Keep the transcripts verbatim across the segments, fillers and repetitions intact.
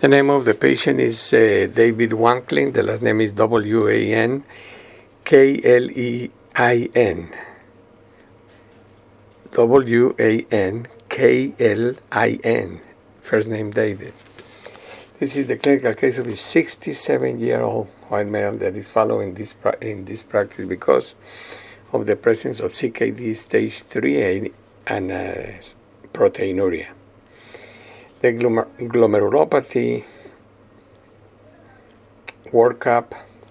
The name of the patient is uh, David Wanklin. The last name is W A N K L E I N. W A N K L I N. First name David. This is the clinical case of a sixty-seven-year-old white male that is following this in this practice because of the presence of C K D stage three A and uh, proteinuria. The glomer- glomerulopathy workup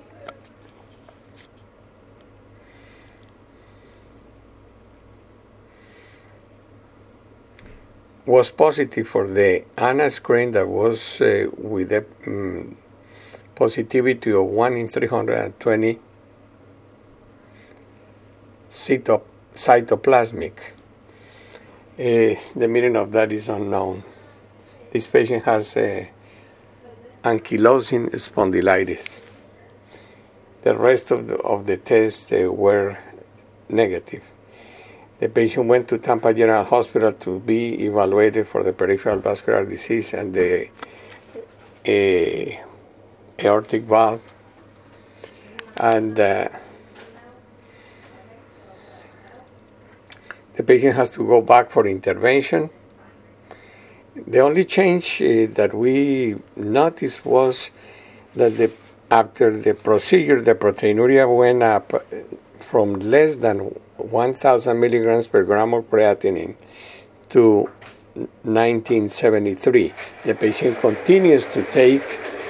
was positive for the A N A screen that was uh, with a um, positivity of one in three hundred twenty cyto- cytoplasmic. Uh, the meaning of that is unknown. This patient has uh, ankylosing spondylitis. The rest of the, of the tests uh, were negative. The patient went to Tampa General Hospital to be evaluated for the peripheral vascular disease and the uh, aortic valve. And uh, the patient has to go back for intervention. The only change uh, that we noticed was that the, after the procedure, the proteinuria went up from less than one thousand milligrams per gram of creatinine to nineteen seventy-three. The patient continues to take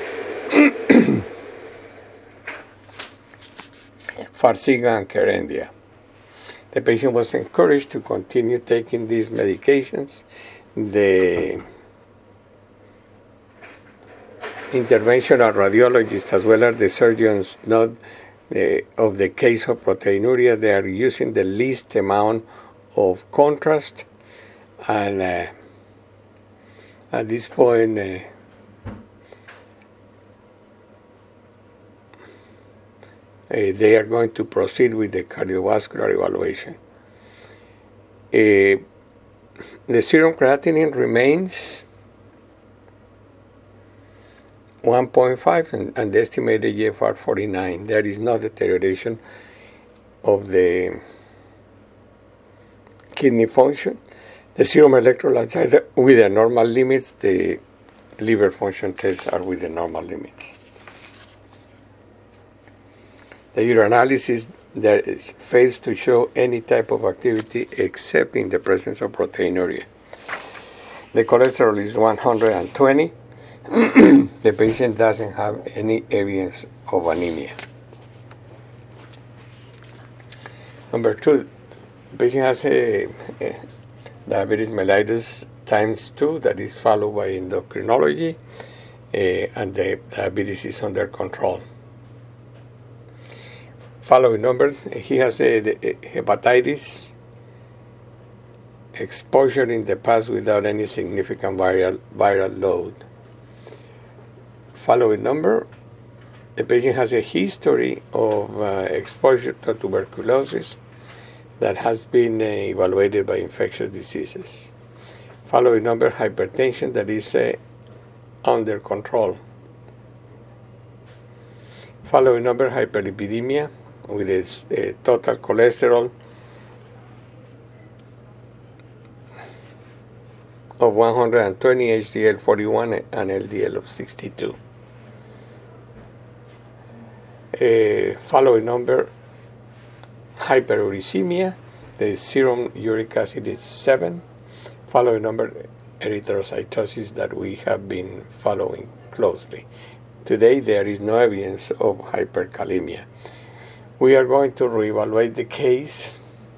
Farxiga and Kerendia. The patient was encouraged to continue taking these medications. The interventional radiologists as well as the surgeons note uh, of the case of proteinuria, they are using the least amount of contrast, and uh, at this point uh, Uh, they are going to proceed with the cardiovascular evaluation. Uh, the serum creatinine remains one point five and, and the estimated G F R forty-nine. There is no deterioration of the kidney function. The serum electrolytes are with the normal limits. The liver function tests are with the normal limits. The urinalysis that fails to show any type of activity except in the presence of proteinuria. The cholesterol is one hundred twenty. The patient doesn't have any evidence of anemia. Number two, the patient has a, a diabetes mellitus times two that is followed by endocrinology, uh, and the diabetes is under control. Following numbers, he has a, a hepatitis exposure in the past without any significant viral, viral load. Following number, the patient has a history of uh, exposure to tuberculosis that has been uh, evaluated by infectious diseases. Following number, hypertension that is uh, under control. Following number, hyperlipidemia with its uh, total cholesterol of one hundred twenty, H D L forty-one, and L D L of sixty-two. Uh, following number, hyperuricemia, the serum uric acid is seven. Following number, erythrocytosis that we have been following closely. Today there is no evidence of hyperkalemia. We are going to reevaluate the case.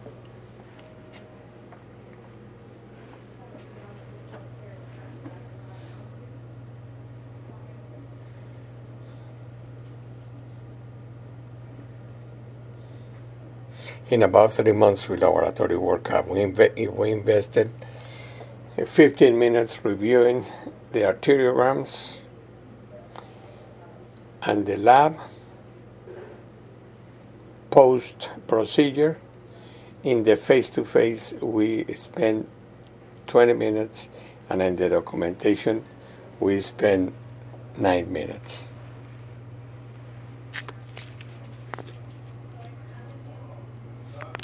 In about three months with laboratory workup. We, inve- we invested fifteen minutes reviewing the arteriograms and the lab post-procedure. In the face-to-face, we spent twenty minutes, and in the documentation, we spent nine minutes.